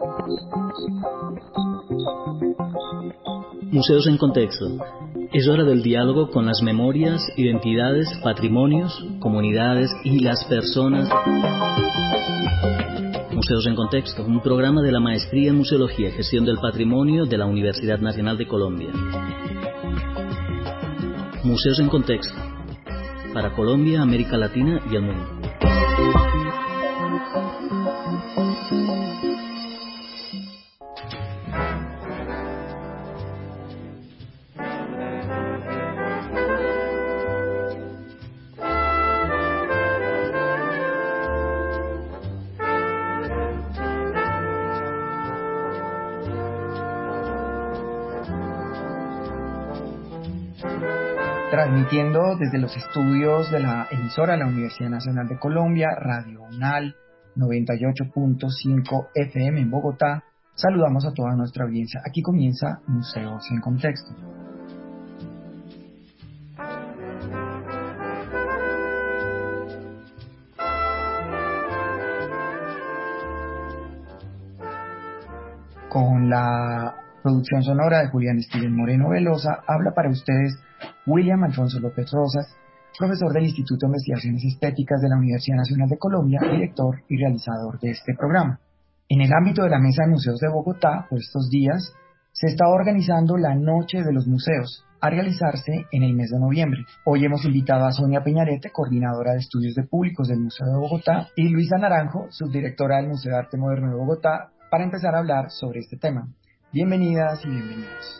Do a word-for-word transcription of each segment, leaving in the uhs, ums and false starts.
Museos en Contexto. Es hora del diálogo con las memorias, identidades, patrimonios, comunidades y las personas. Museos en Contexto, un programa de la Maestría en Museología y Gestión del Patrimonio de la Universidad Nacional de Colombia. Museos en Contexto, para Colombia, América Latina y el mundo. Transmitiendo desde los estudios de la emisora de la Universidad Nacional de Colombia, Radio UNAL noventa y ocho punto cinco F M en Bogotá, saludamos a toda nuestra audiencia. Aquí comienza Museos en Contexto. Con la producción sonora de Julián Steven Moreno Velosa, habla para ustedes William Alfonso López Rosas, profesor del Instituto de Investigaciones Estéticas de la Universidad Nacional de Colombia, director y realizador de este programa. En el ámbito de la Mesa de Museos de Bogotá, por estos días, se está organizando la Noche de los Museos, a realizarse en el mes de noviembre. Hoy hemos invitado a Sonia Peñarete, coordinadora de estudios de públicos del Museo de Bogotá, y Luisa Naranjo, subdirectora del Museo de Arte Moderno de Bogotá, para empezar a hablar sobre este tema. Bienvenidas y bienvenidos.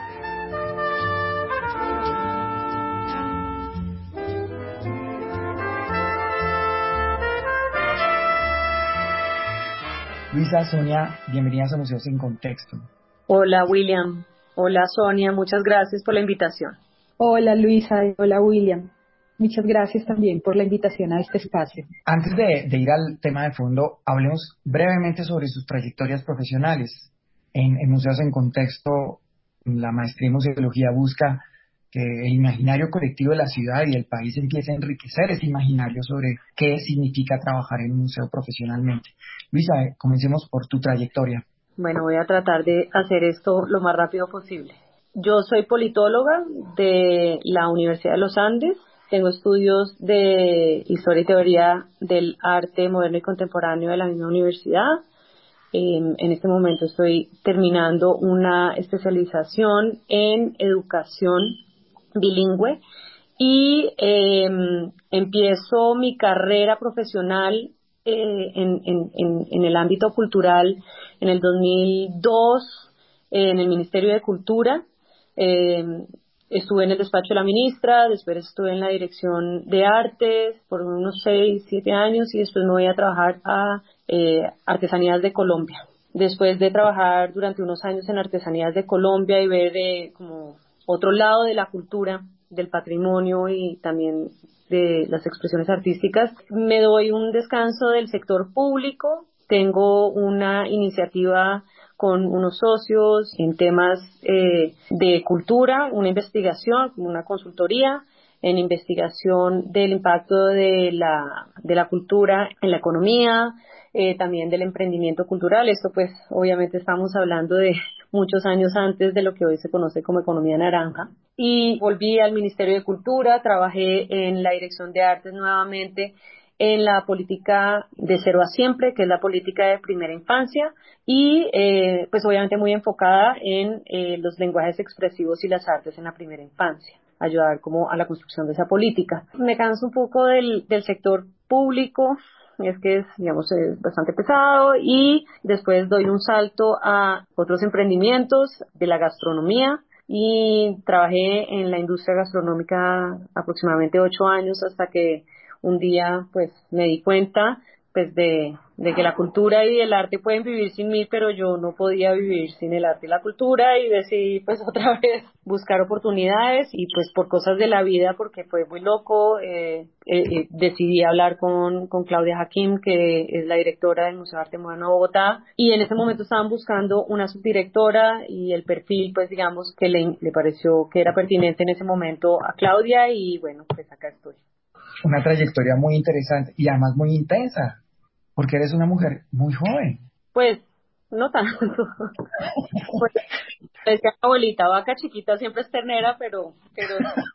Luisa, Sonia, bienvenidas a Museos en Contexto. Hola William, hola Sonia, muchas gracias por la invitación. Hola Luisa, hola William, muchas gracias también por la invitación a este espacio. Antes de, de ir al tema de fondo, hablemos brevemente sobre sus trayectorias profesionales. En, en Museos en Contexto, la maestría en museología busca que el imaginario colectivo de la ciudad y del país empiece a enriquecer ese imaginario sobre qué significa trabajar en un museo profesionalmente. Luisa, comencemos por tu trayectoria. Bueno, voy a tratar de hacer esto lo más rápido posible. Yo soy politóloga de la Universidad de los Andes. Tengo estudios de Historia y Teoría del Arte Moderno y Contemporáneo de la misma universidad. En, en este momento estoy terminando una especialización en educación bilingüe y eh, empiezo mi carrera profesional eh, en, en, en, en el ámbito cultural en el dos mil dos eh, en el Ministerio de Cultura. Eh, estuve en el despacho de la ministra, después estuve en la dirección de artes por unos seis, siete años y después me voy a trabajar a eh, Artesanías de Colombia. Después de trabajar durante unos años en Artesanías de Colombia y ver eh, como otro lado de la cultura, del patrimonio y también de las expresiones artísticas, me doy un descanso del sector público. Tengo una iniciativa con unos socios en temas eh, de cultura, una investigación, una consultoría en investigación del impacto de la, de la cultura en la economía, eh, también del emprendimiento cultural. Esto pues obviamente estamos hablando de muchos años antes de lo que hoy se conoce como economía naranja. Y volví al Ministerio de Cultura, trabajé en la Dirección de Artes nuevamente, en la política de cero a siempre, que es la política de primera infancia, y eh, pues obviamente muy enfocada en eh, los lenguajes expresivos y las artes en la primera infancia, ayudar como a la construcción de esa política. Me canso un poco del, del sector público, es que es, digamos, es bastante pesado, y después doy un salto a otros emprendimientos de la gastronomía, y trabajé en la industria gastronómica aproximadamente ocho años hasta que un día pues me di cuenta pues de, de que la cultura y el arte pueden vivir sin mí, pero yo no podía vivir sin el arte y la cultura, y decidí pues otra vez buscar oportunidades, y pues por cosas de la vida, porque fue muy loco, eh, eh, eh, decidí hablar con, con Claudia Hakim, que es la directora del Museo de Arte Moderno de Bogotá, y en ese momento estaban buscando una subdirectora, y el perfil pues digamos que le, le pareció que era pertinente en ese momento a Claudia, y bueno, pues acá estoy. Una trayectoria muy interesante y además muy intensa, porque eres una mujer muy joven. Pues no tanto. Pues, decía mi abuelita, vaca chiquita siempre es ternera, pero, pero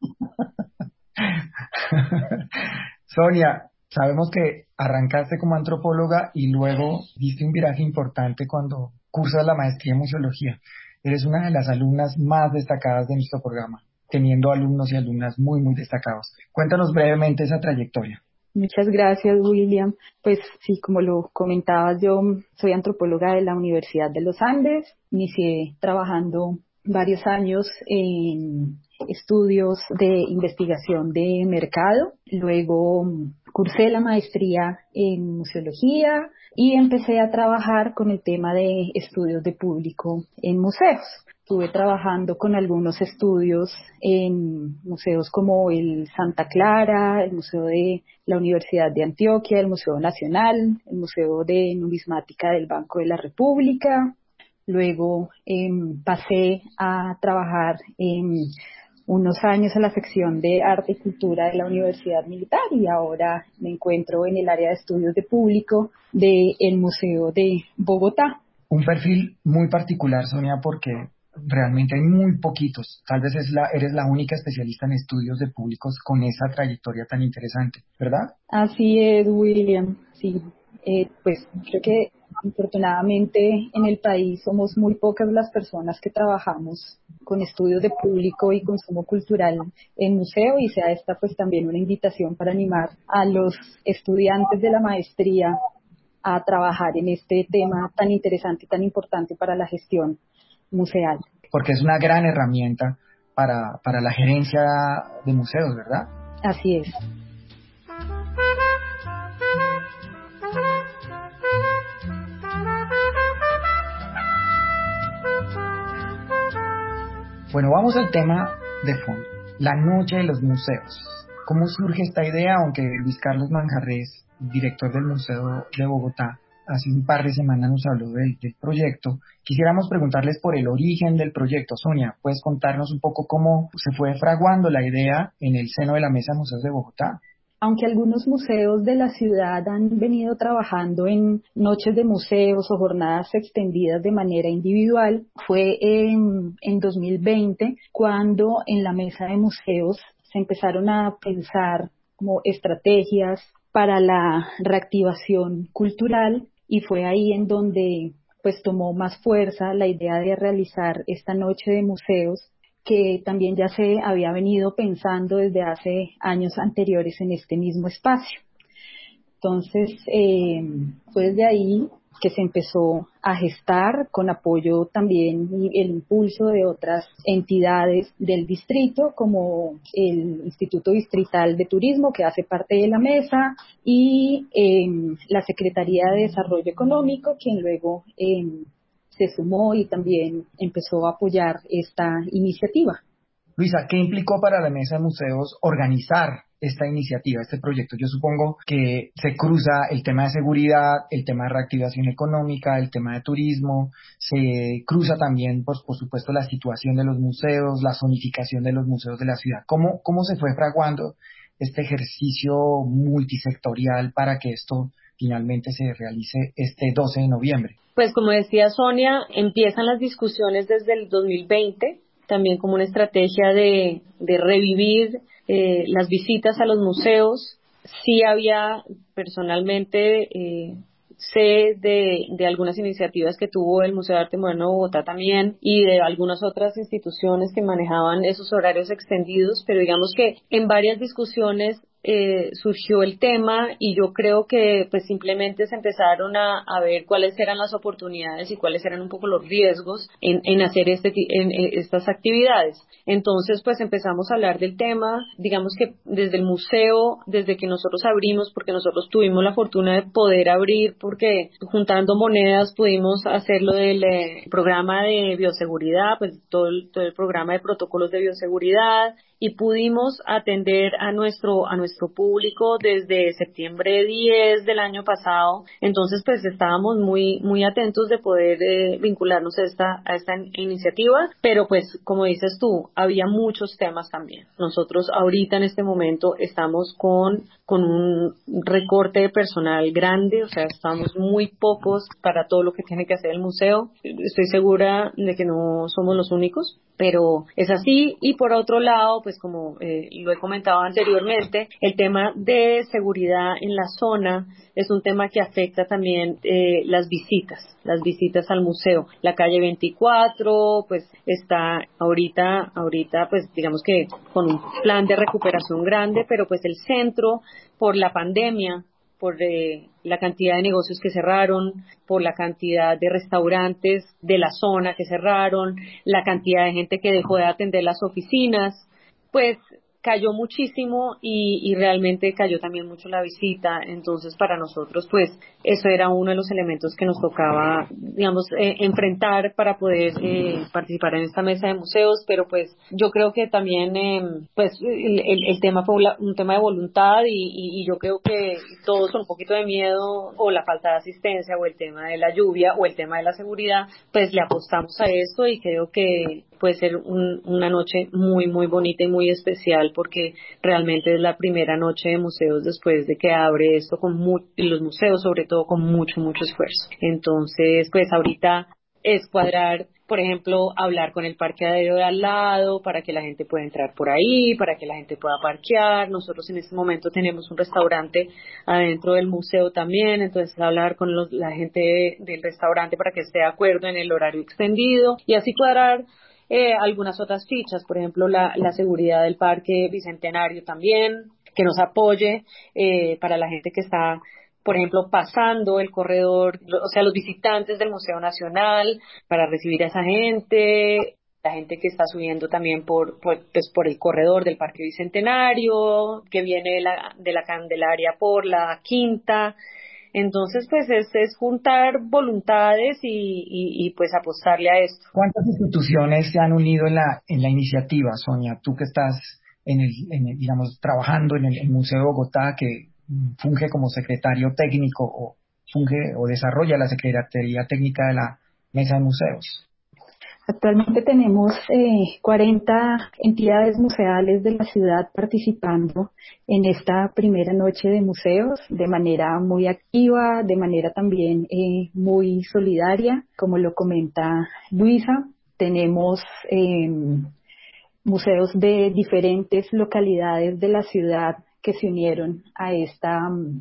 Sonia, sabemos que arrancaste como antropóloga y luego diste un viraje importante cuando cursas la maestría en museología. Eres una de las alumnas más destacadas de nuestro programa, teniendo alumnos y alumnas muy, muy destacados. Cuéntanos brevemente esa trayectoria. Muchas gracias, William. Pues sí, como lo comentabas, yo soy antropóloga de la Universidad de los Andes. Inicié trabajando varios años en estudios de investigación de mercado. Luego cursé la maestría en museología y empecé a trabajar con el tema de estudios de público en museos. Estuve trabajando con algunos estudios en museos como el Santa Clara, el Museo de la Universidad de Antioquia, el Museo Nacional, el Museo de Numismática del Banco de la República. Luego eh, pasé a trabajar en unos años en la sección de Arte y Cultura de la Universidad Militar y ahora me encuentro en el área de estudios de público del Museo de Bogotá. Un perfil muy particular, Sonia, porque realmente hay muy poquitos. Tal vez es la, eres la única especialista en estudios de públicos con esa trayectoria tan interesante, ¿verdad? Así es, William. Sí, eh, pues creo que afortunadamente en el país somos muy pocas las personas que trabajamos con estudios de público y consumo cultural en museo y sea esta pues también una invitación para animar a los estudiantes de la maestría a trabajar en este tema tan interesante y tan importante para la gestión museal. Porque es una gran herramienta para, para la gerencia de museos, ¿verdad? Así es. Bueno, vamos al tema de fondo, la noche de los museos. ¿Cómo surge esta idea? Aunque Luis Carlos Manjarrés, director del Museo de Bogotá, hace un par de semanas nos habló del, del proyecto, quisiéramos preguntarles por el origen del proyecto. Sonia, ¿puedes contarnos un poco cómo se fue fraguando la idea en el seno de la Mesa de Museos de Bogotá? Aunque algunos museos de la ciudad han venido trabajando en noches de museos o jornadas extendidas de manera individual, fue en, en dos mil veinte cuando en la Mesa de Museos se empezaron a pensar como estrategias para la reactivación cultural y fue ahí en donde pues tomó más fuerza la idea de realizar esta noche de museos que también ya se había venido pensando desde hace años anteriores en este mismo espacio. Entonces, eh, fue desde ahí que se empezó a gestar con apoyo también y el impulso de otras entidades del distrito, como el Instituto Distrital de Turismo, que hace parte de la mesa, y eh, la Secretaría de Desarrollo Económico, quien luego eh, se sumó y también empezó a apoyar esta iniciativa. Luisa, ¿qué implicó para la Mesa de Museos organizar esta iniciativa, este proyecto? Yo supongo que se cruza el tema de seguridad, el tema de reactivación económica, el tema de turismo, se cruza también, pues, por supuesto, la situación de los museos, la zonificación de los museos de la ciudad. ¿Cómo, cómo se fue fraguando este ejercicio multisectorial para que esto finalmente se realice este doce de noviembre? Pues como decía Sonia, empiezan las discusiones desde el dos mil veinte, también como una estrategia de, de revivir eh, las visitas a los museos. Sí había personalmente, eh, sé de, de algunas iniciativas que tuvo el Museo de Arte Moderno de Bogotá también y de algunas otras instituciones que manejaban esos horarios extendidos, pero digamos que en varias discusiones Eh, surgió el tema y yo creo que pues simplemente se empezaron a, a ver cuáles eran las oportunidades y cuáles eran un poco los riesgos en, en hacer este, en, en estas actividades. Entonces pues empezamos a hablar del tema, digamos que desde el museo, desde que nosotros abrimos, porque nosotros tuvimos la fortuna de poder abrir, porque juntando monedas pudimos hacer lo del eh, programa de bioseguridad, pues todo el, todo el programa de protocolos de bioseguridad, y pudimos atender a nuestro a nuestro nuestro público desde septiembre diez del año pasado, entonces pues estábamos muy muy atentos de poder eh, vincularnos a esta, a esta iniciativa, pero pues como dices tú, había muchos temas también. Nosotros ahorita en este momento estamos con, con un recorte de personal grande, o sea, estamos muy pocos para todo lo que tiene que hacer el museo. Estoy segura de que no somos los únicos, pero es así. Y por otro lado, pues como eh, lo he comentado anteriormente, el tema de seguridad en la zona es un tema que afecta también eh, las visitas, las visitas al museo. La calle veinticuatro, pues está ahorita, ahorita pues digamos que con un plan de recuperación grande, pero pues el centro, por la pandemia, por eh, la cantidad de negocios que cerraron, por la cantidad de restaurantes de la zona que cerraron, la cantidad de gente que dejó de atender las oficinas, pues cayó muchísimo y, y realmente cayó también mucho la visita. Entonces para nosotros pues eso era uno de los elementos que nos tocaba, digamos, eh, enfrentar para poder eh, participar en esta mesa de museos, pero pues yo creo que también eh, pues el, el, el tema fue un, un tema de voluntad y, y, y yo creo que todos con un poquito de miedo o la falta de asistencia o el tema de la lluvia o el tema de la seguridad, pues le apostamos a esto y creo que puede ser un, una noche muy muy bonita y muy especial porque realmente es la primera noche de museos después de que abre esto con mu- los museos sobre todo con mucho mucho esfuerzo. Entonces pues ahorita es cuadrar, por ejemplo, hablar con el parqueadero de al lado para que la gente pueda entrar por ahí, para que la gente pueda parquear. Nosotros en este momento tenemos un restaurante adentro del museo también, entonces hablar con los, la gente del restaurante para que esté de acuerdo en el horario extendido y así cuadrar Eh, algunas otras fichas, por ejemplo la, la seguridad del Parque Bicentenario también, que nos apoye eh, para la gente que está, por ejemplo, pasando el corredor, o sea, los visitantes del Museo Nacional, para recibir a esa gente, la gente que está subiendo también por, por, pues, por el corredor del Parque Bicentenario, que viene de la, de la Candelaria por la Quinta. Entonces, pues es, es juntar voluntades y, y, y pues apostarle a esto. ¿Cuántas instituciones se han unido en la, en la iniciativa, Sonia? Tú que estás en el, en el, digamos, trabajando en el, el Museo de Bogotá, que funge como secretario técnico o funge o desarrolla la Secretaría Técnica de la Mesa de Museos. Actualmente tenemos eh, cuarenta entidades museales de la ciudad participando en esta primera noche de museos de manera muy activa, de manera también eh, muy solidaria, como lo comenta Luisa. Tenemos eh, museos de diferentes localidades de la ciudad que se unieron a esta,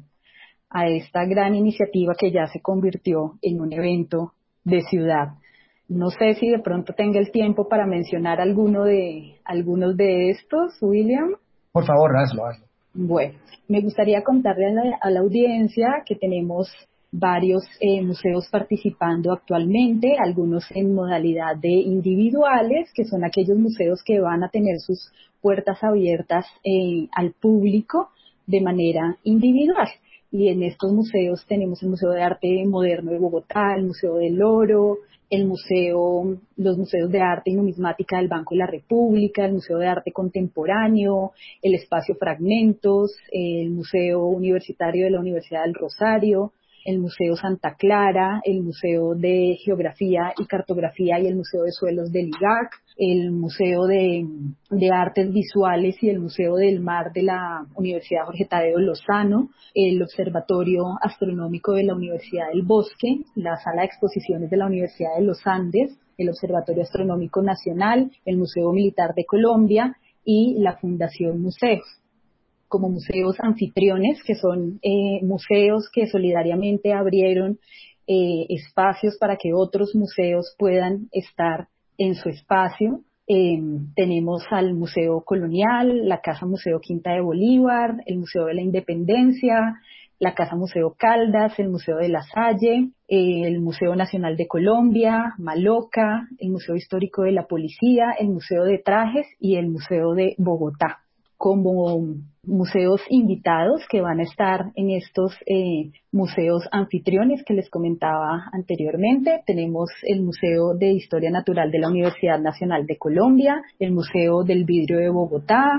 a esta gran iniciativa que ya se convirtió en un evento de ciudad. No sé si de pronto tenga el tiempo para mencionar alguno de, algunos de estos, William. Por favor, hazlo, hazlo. Bueno, me gustaría contarle a la, a la audiencia que tenemos varios eh, museos participando actualmente, algunos en modalidad de individuales, que son aquellos museos que van a tener sus puertas abiertas eh, al público de manera individual. Y en estos museos tenemos el Museo de Arte Moderno de Bogotá, el Museo del Oro, el museo, los museos de arte y numismática del Banco de la República, el Museo de Arte Contemporáneo, el Espacio Fragmentos, el Museo Universitario de la Universidad del Rosario, el Museo Santa Clara, el Museo de Geografía y Cartografía y el Museo de Suelos del I G A C, el Museo de, de Artes Visuales y el Museo del Mar de la Universidad Jorge Tadeo Lozano, el Observatorio Astronómico de la Universidad del Bosque, la Sala de Exposiciones de la Universidad de los Andes, el Observatorio Astronómico Nacional, el Museo Militar de Colombia y la Fundación Museos, como museos anfitriones, que son eh, museos que solidariamente abrieron eh, espacios para que otros museos puedan estar en su espacio. Eh, tenemos al Museo Colonial, la Casa Museo Quinta de Bolívar, el Museo de la Independencia, la Casa Museo Caldas, el Museo de la Salle, eh, el Museo Nacional de Colombia, Maloca, el Museo Histórico de la Policía, el Museo de Trajes y el Museo de Bogotá, como museos invitados que van a estar en estos eh, museos anfitriones que les comentaba anteriormente. Tenemos el Museo de Historia Natural de la Universidad Nacional de Colombia, el Museo del Vidrio de Bogotá,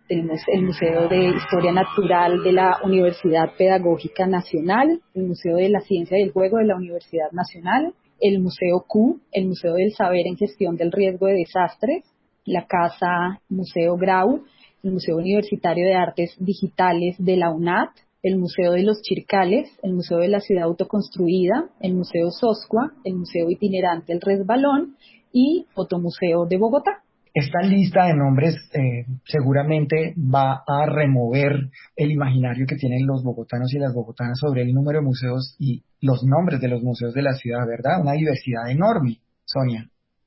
tenemos el Museo de Historia Natural de la Universidad Pedagógica Nacional, el Museo de la Ciencia y el Juego de la Universidad Nacional, el Museo Q, el Museo del Saber en Gestión del Riesgo de Desastres, la Casa Museo Grau, el Museo Universitario de Artes Digitales de la UNAT, el Museo de los Chircales, el Museo de la Ciudad Autoconstruida, el Museo Soscua, el Museo Itinerante El Resbalón y Fotomuseo de Bogotá. Esta lista de nombres eh, seguramente va a remover el imaginario que tienen los bogotanos y las bogotanas sobre el número de museos y los nombres de los museos de la ciudad, ¿verdad? Una diversidad enorme, Sonia.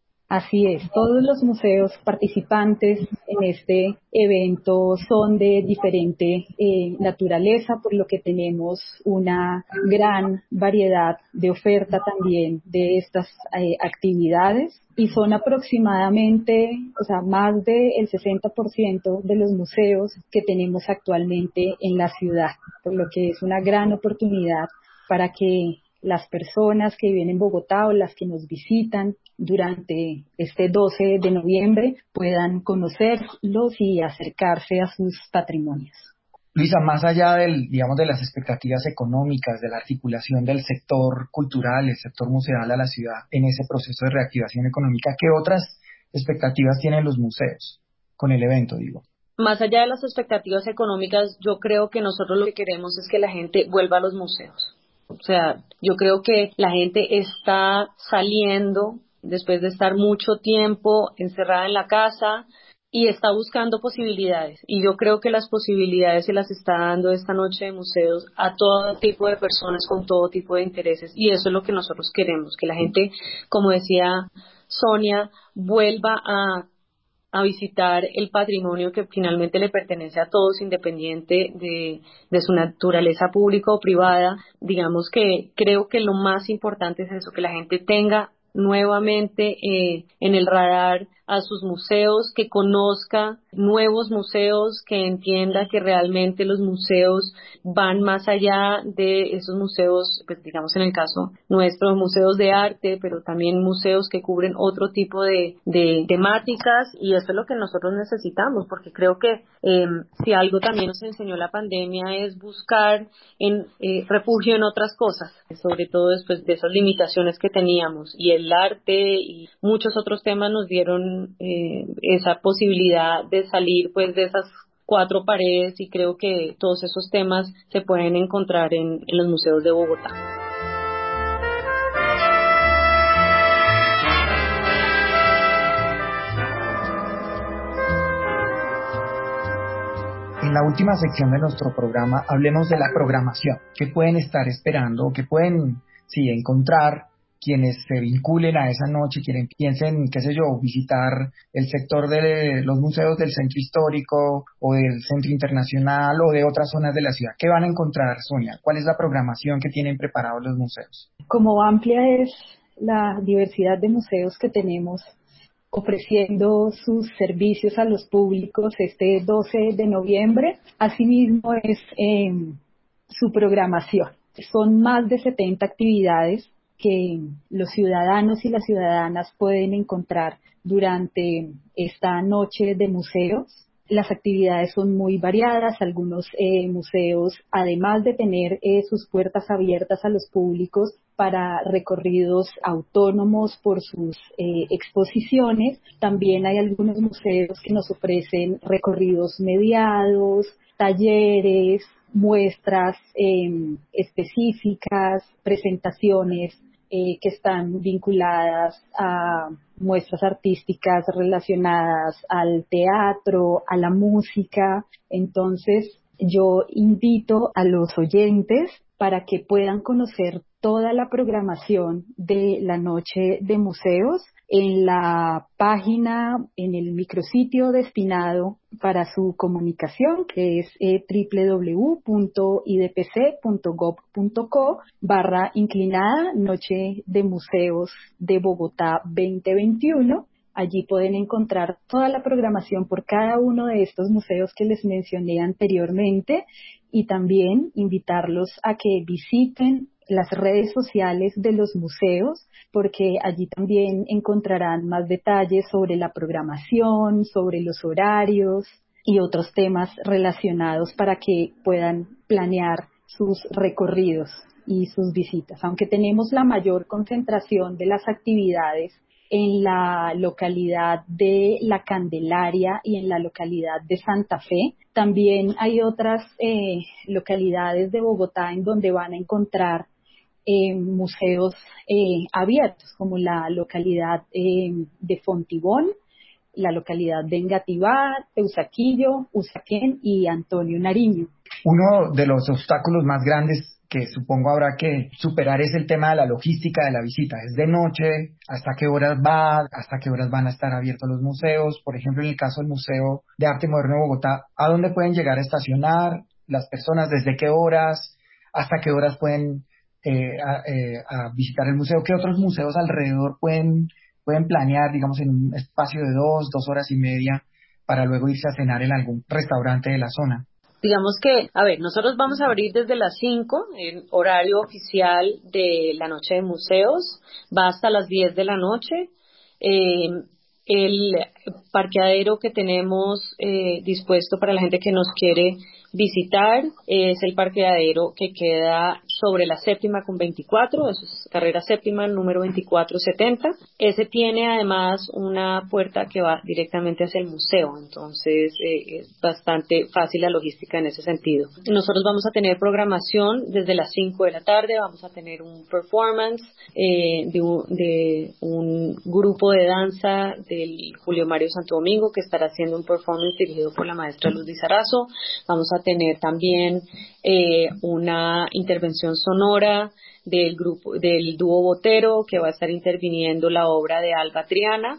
Así es, todos los museos participantes en este evento son de diferente eh, naturaleza, por lo que tenemos una gran variedad de oferta también de estas eh, actividades y son aproximadamente, o sea, más del sesenta por ciento de los museos que tenemos actualmente en la ciudad, por lo que es una gran oportunidad para que las personas que viven en Bogotá o las que nos visitan durante este doce de noviembre puedan conocerlos y acercarse a sus patrimonios. Luisa, más allá del, digamos, de las expectativas económicas, de la articulación del sector cultural, el sector museal a la ciudad en ese proceso de reactivación económica, ¿qué otras expectativas tienen los museos con el evento, digo? Más allá de las expectativas económicas, yo creo que nosotros lo que queremos es que la gente vuelva a los museos. O sea, yo creo que la gente está saliendo después de estar mucho tiempo encerrada en la casa y está buscando posibilidades. Y yo creo que las posibilidades se las está dando esta noche de museos a todo tipo de personas con todo tipo de intereses. Y eso es lo que nosotros queremos, que la gente, como decía Sonia, vuelva a a visitar el patrimonio que finalmente le pertenece a todos, independiente de, de su naturaleza pública o privada. Digamos que creo que lo más importante es eso, que la gente tenga nuevamente eh, en el radar a sus museos, que conozca nuevos museos, que entienda que realmente los museos van más allá de esos museos, pues digamos en el caso nuestro, museos de arte, pero también museos que cubren otro tipo de, de temáticas, y eso es lo que nosotros necesitamos, porque creo que eh, si algo también nos enseñó la pandemia es buscar en eh, refugio en otras cosas, sobre todo después de esas limitaciones que teníamos, y el arte y muchos otros temas nos dieron eh, esa posibilidad de salir pues de esas cuatro paredes, y creo que todos esos temas se pueden encontrar en, en los museos de Bogotá. En la última sección de nuestro programa hablemos de la programación. ¿Qué pueden estar esperando? ¿Qué pueden sí, encontrar quienes se vinculen a esa noche, quienes piensen, qué sé yo, visitar el sector de los museos del Centro Histórico o del Centro Internacional o de otras zonas de la ciudad? ¿Qué van a encontrar, Sonia? ¿Cuál es la programación que tienen preparados los museos? Como amplia es la diversidad de museos que tenemos ofreciendo sus servicios a los públicos este doce de noviembre, asimismo es eh, su programación. Son más de setenta actividades que los ciudadanos y las ciudadanas pueden encontrar durante esta noche de museos. Las actividades son muy variadas. Algunos eh, museos, además de tener eh, sus puertas abiertas a los públicos para recorridos autónomos por sus eh, exposiciones, también hay algunos museos que nos ofrecen recorridos mediados, talleres, muestras eh, específicas, presentaciones eh, que están vinculadas a muestras artísticas relacionadas al teatro, a la música. Entonces, yo invito a los oyentes para que puedan conocer toda la programación de la Noche de Museos en la página, en el micrositio destinado para su comunicación, que es eh, www.idpc.gov.co barra inclinada Noche de Museos de Bogotá veinte veintiuno. Allí pueden encontrar toda la programación por cada uno de estos museos que les mencioné anteriormente, y también invitarlos a que visiten las redes sociales de los museos, porque allí también encontrarán más detalles sobre la programación, sobre los horarios, y otros temas relacionados para que puedan planear sus recorridos y sus visitas. Aunque tenemos la mayor concentración de las actividades en la localidad de La Candelaria y en la localidad de Santa Fe, también hay otras eh, localidades de Bogotá en donde van a encontrar eh, museos eh, abiertos, como la localidad eh, de Fontibón, la localidad de Engativá, Teusaquillo, Usaquén y Antonio Nariño. Uno de los obstáculos más grandes que supongo habrá que superar es el tema de la logística de la visita. ¿Es de noche? ¿Hasta qué horas va? ¿Hasta qué horas van a estar abiertos los museos? Por ejemplo, en el caso del Museo de Arte Moderno de Bogotá, ¿a dónde pueden llegar a estacionar las personas? ¿Desde qué horas? ¿Hasta qué horas pueden eh, a, eh, a visitar el museo? ¿Qué otros museos alrededor pueden, pueden planear, digamos, en un espacio de dos, dos horas y media para luego irse a cenar en algún restaurante de la zona? Digamos que, a ver, nosotros vamos a abrir desde las cinco, en horario oficial de la noche de museos, va hasta las diez de la noche. Eh, el parqueadero que tenemos eh, dispuesto para la gente que nos quiere visitar es el parqueadero que queda sobre la séptima con veinticuatro, eso es carrera séptima, número veinticuatro setenta. Ese tiene además una puerta que va directamente hacia el museo, entonces eh, es bastante fácil la logística en ese sentido. Nosotros vamos a tener programación desde las cinco de la tarde, vamos a tener un performance eh, de, un, de un grupo de danza del Julio Mario Santo Domingo que estará haciendo un performance dirigido por la maestra Luz Lizarazo. Vamos a tener también eh, una intervención sonora del grupo del dúo Botero que va a estar interviniendo la obra de Alba Triana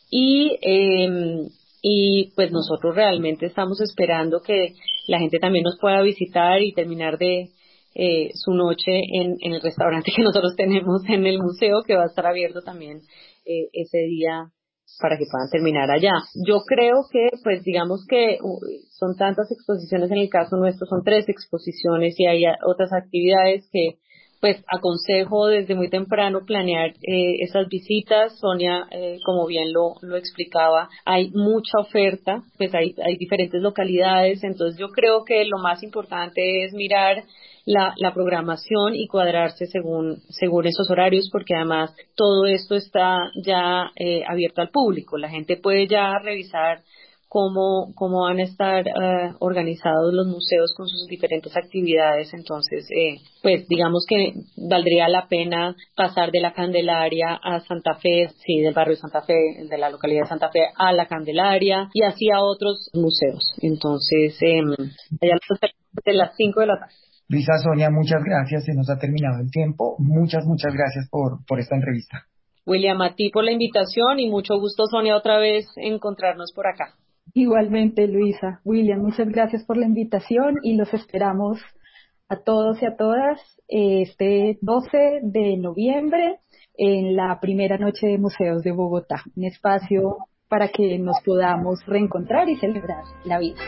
y eh, y pues nosotros realmente estamos esperando que la gente también nos pueda visitar y terminar de eh, su noche en, en el restaurante que nosotros tenemos en el museo, que va a estar abierto también eh, ese día para que puedan terminar allá. Yo creo que, pues digamos que uh, son tantas exposiciones, en el caso nuestro son tres exposiciones y hay otras actividades que pues aconsejo desde muy temprano planear eh, esas visitas. Sonia, eh, como bien lo, lo explicaba, hay mucha oferta, pues hay, hay diferentes localidades, entonces yo creo que lo más importante es mirar la, la programación y cuadrarse según, según esos horarios, porque además todo esto está ya eh, abierto al público. La gente puede ya revisar cómo, cómo van a estar uh, organizados los museos con sus diferentes actividades. Entonces, eh, pues digamos que valdría la pena pasar de la Candelaria a Santa Fe, sí, del barrio de Santa Fe, de la localidad de Santa Fe a la Candelaria y así a otros museos. Entonces, eh, allá de las cinco de la tarde. Luisa, Sonia, muchas gracias, se nos ha terminado el tiempo. Muchas, muchas gracias por, por esta entrevista. William, a ti por la invitación y mucho gusto, Sonia, otra vez encontrarnos por acá. Igualmente, Luisa. William, muchas gracias por la invitación y los esperamos a todos y a todas este doce de noviembre en la primera noche de Museos de Bogotá, un espacio para que nos podamos reencontrar y celebrar la vida.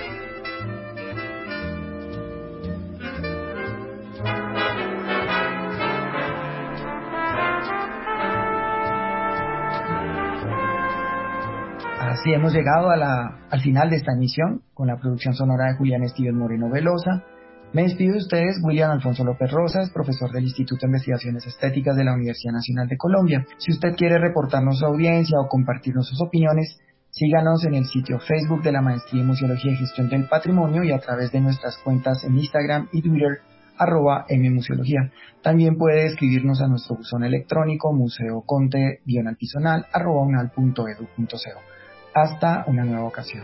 Así hemos llegado a la, al final de esta emisión con la producción sonora de Julián Esteves Moreno Velosa. Me despido de ustedes, William Alfonso López Rosas, profesor del Instituto de Investigaciones Estéticas de la Universidad Nacional de Colombia. Si usted quiere reportarnos su audiencia o compartirnos sus opiniones, síganos en el sitio Facebook de la Maestría en Museología y Gestión del Patrimonio y a través de nuestras cuentas en Instagram y Twitter, arroba mmuseología. También puede escribirnos a nuestro buzón electrónico museoconte-alpisonal arroba unal punto edu punto co. Hasta una nueva ocasión.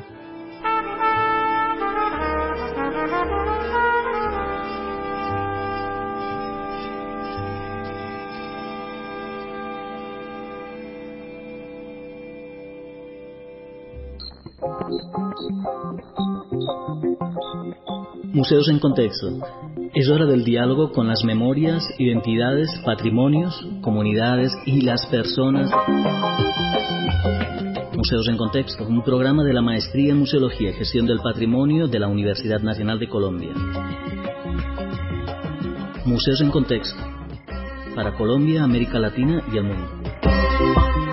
Museos en Contexto. Es hora del diálogo con las memorias, identidades, patrimonios, comunidades y las personas. Museos en Contexto, un programa de la Maestría en Museología y Gestión del Patrimonio de la Universidad Nacional de Colombia. Museos en Contexto, para Colombia, América Latina y el mundo.